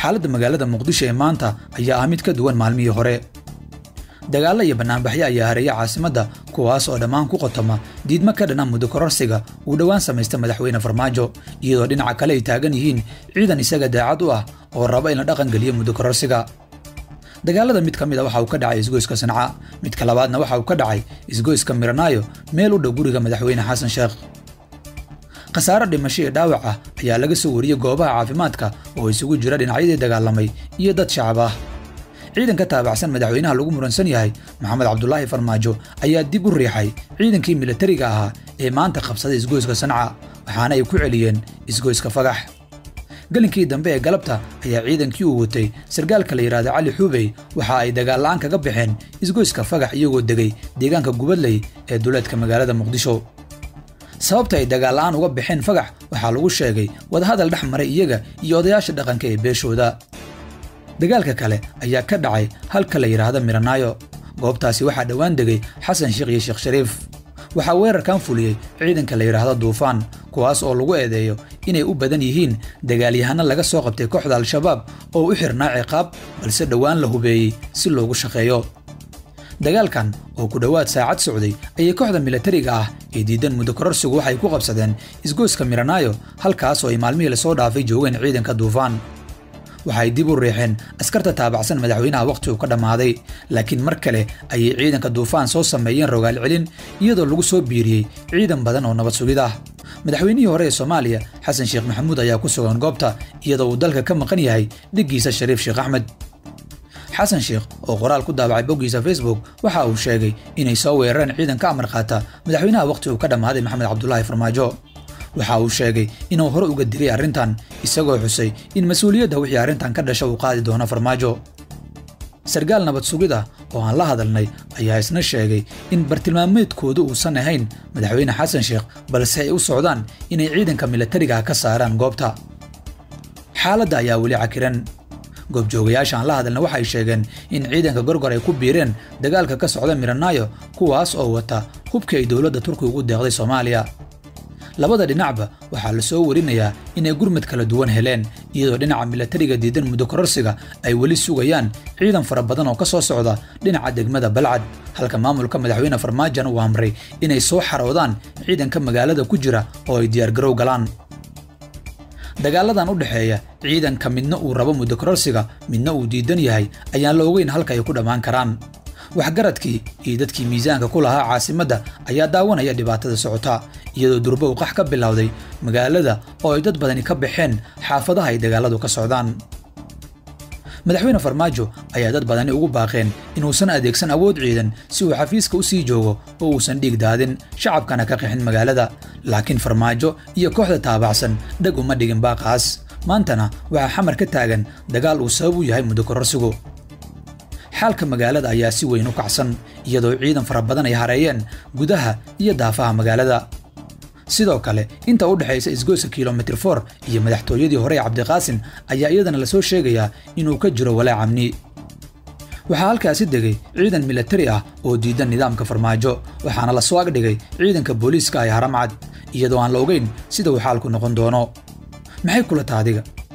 xaaladda magaalada Muqdisho ee maanta ayaa ah mid ka duwan maalmihii hore. dagaalo iyo banaanbaxyo ayaa hareeyay caasimadda kuwaas oo dhammaan ku qotoma diidmo ka dhan ah muddo kororsiga uu dhawaan sameystay madaxweyne Farmaajo, iyadoo dhinaca kale ay taagan yihiin ciidan isaga daacad u ah oo raba in la dhaqan geliyo muddo kororsiga. dagaalada mid kamid ah waxa uu ka dhacay isgoyska Sanca, midka labaadna waxa uu ka dhacay isgoyska Miranaayo meel u dhow guriga madaxweyne Xasan Sheekh. khasaare dhimasho iyo dhaawac ah ayaa laga soo wariyay goobaha caafimaadka oo isugu jira dhinacyadii dagaalamay iyo dad shacab ah. ciidanka taabacsan madaxweynaha lagu muransan yahay Maxamed Cabdullaahi Farmaajo ayaa dib u riixay ciidankii militariga ahaa ee maanta qabsaday isgoyska Sanca, waxaana ay ku celiyeen isgoyska Fagax. galinkii dambe ee galabta ayaa ciidankii uu watay sargaalka la yiraahdo Cali Xuubey waxa ay dagaal la'aan kaga baxeen isgoyska Fagax iyagoo degay deegaanka Gubadley ee duleedka magaalada Muqdisho. sababta ay dagaal la'aan uga baxeen Fagax waxaa lagu sheegay wadahadal dhex maray iyaga iyo odayaasha dhaqanka ee beeshooda. dagaalka kale ayaa ka dhacay halka la yiraahdo Miranaayo. goobtaasi waxaa dhawaan degay Xasan Sheekh iyo Sheekh Shariif. waxaa weerarkan fuliyay ciidanka la yiraahdo Duufaan, kuwaas oo lagu eedeeyo inay u badan yihiin dagaalyahano laga soo qabtay kooxda Al-Shabaab oo u xirnaa ciqaab balse dhawaan la hubeeyay si loogu shaqeeyo. dagaalkan oo ku dhawaad saacad socday ayay kooxda militariga ah ee diidan muddo kororsigu waxay ku qabsadeen isgoyska Miranaayo, halkaas oo ay maalmihii la soo dhaafay joogeen ciidanka Duufaan. waxay dib u riixeen askarta taabacsan madaxweynaha waqti uu ka dhamaaday, laakiin mar kale ayay ciidanka Duufaan soo sameeyeen rogaal celin iyadoo lagu soo biiriyay ciidan badan oo nabad sugid ah. madaxweynihii hore ee Soomaaliya Xasan Sheekh Maxamuud ayaa ku sugan goobta iyadoo uu dalka ka maqan yahay dhigiisa Shariif Sheekh Axmed. Xasan Sheekh oo qoraal ku daabacay boggiisa Facebook waxa uu sheegay inay soo weerareen ciidan ka amar qaata madaxweynaha waqti uu ka dhamaaday Maxamed Cabdullaahi Farmaajo. waxa uu sheegay inuu hore uga diray arrintan isagoo xusay in mas'uuliyadda wixii arrintan ka dhashay uu qaadi doono Farmaajo. sargaal nabad sugid ah oo aan la hadalnay ayaa isna sheegay in bartilmaameedkoodu uusan ahayn madaxweyne Xasan Sheekh balse ay u socdaan inay ciidanka militariga ka saaraan goobta. xaaladda ayaa weli cakiran. goobjoogayaasha aan la hadalna waxay sheegeen in ciidanka gorgor ay ku biireen dagaalka ka socda Miranaayo, kuwaas oo wata hubkii ay dowladda Turkiga ugu deeqday Soomaaliya. labada dhinacba waxaa la soo warinayaa inay gurmad kala duwan heleen, iyadoo dhinaca militariga diidan muddo kororsiga ay weli sugayaan ciidan fara badan oo ka soo socda dhinaca degmada Balcad, halka maamulka madaxweyne Farmaajo uu amray inay soo xaroodaan ciidanka magaalada ku jira oo ay diyaar garow galaan. dagaaladan u dhaxeeya ciidanka midna uu rabo muddo kororsiga midna uu diidan yahay ayaan la ogeyn halka ay ku dhamaan karaan. waxgaradkii iyo dadkii miisaanka ku lahaa caasimadda ayaa daawanaya dhibaatada socota, iyadoo durba uu qax ka bilowday magaalada oo ay dad badani ka baxeen xaafadaha ay dagaaladu ka socdaan. madaxweyne Farmaajo ayaa dad badani ugu baaqeen inuusan adeegsan awood ciidan si uu xafiiska u sii joogo oo uusan dhiig daadin shacabkana ka qixin magaalada, laakiin Farmaajo iyo kooxda taabacsan dhag uma dhigin baaqaas. maantana waxaa xamar ka taagan dagaal uu sabab u yahay muddo kororsigu. xaalka magaalada ayaa si weyn u kacsan, iyadoo ciidan fara badan ay hareeyeen gudaha iyo daafaha magaalada. sidoo kale inta u dhaxaysa isgoyska kilomitir 4 iyo madaxtooyadii hore Cabdiqaasin ayaa iyadana la soo sheegayaa inuu ka jiro walaac amni. waxaa halkaasi degay ciidan militari ah oo diidan nidaamka Farmaajo, waxaana la soo agdhigay ciidanka booliiska ee Haramcad, iyadoo aan la ogeyn sida uu xaalku noqon doono. maxay kula tahay adiga?